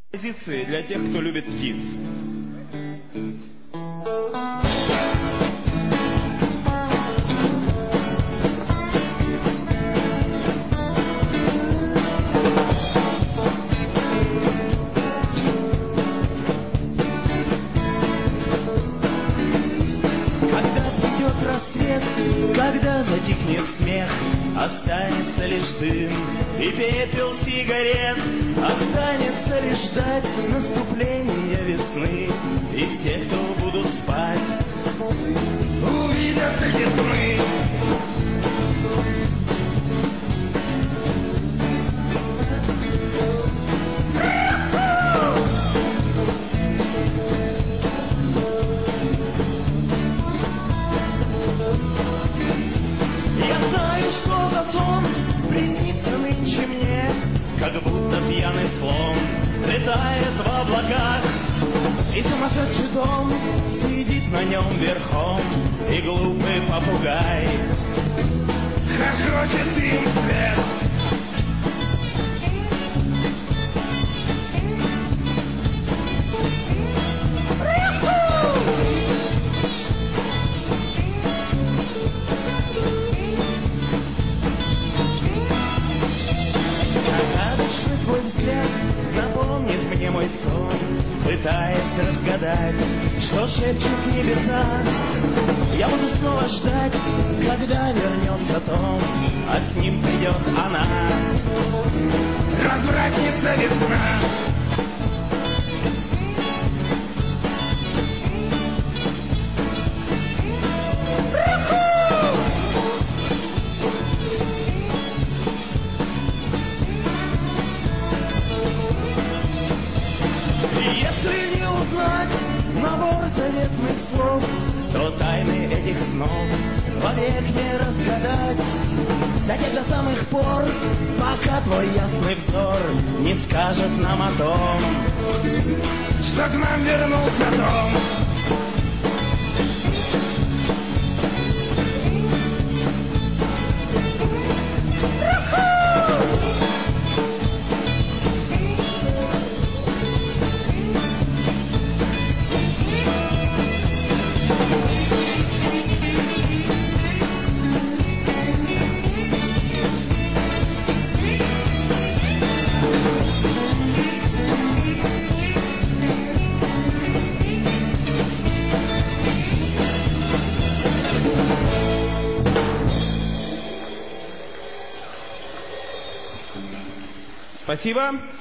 Позиции для тех, кто любит птиц. Когда придет рассвет, когда затихнет смех, останется лишь дым и пепел сигарет. Останется лишь ждать наступления весны, и все, кто будут спать, увидят эти сны. Я знаю, что за сон приснится нынче мне, как будто пьяный слон летает в облаках, и сумасшедший дом сидит на нем верхом, и глупый попугай хохочет им вслед. Твой взгляд напомнит мне мой сон, пытаясь разгадать, что шепчут небеса. Я буду снова ждать, когда вернется Том, а с ним придет она, развратница весна. Если не узнать набор заветных слов, то тайны этих снов вовек не разгадать. До тех до самых пор, пока твой ясный взор не скажет нам о том, что к нам вернулся Том. Спасибо.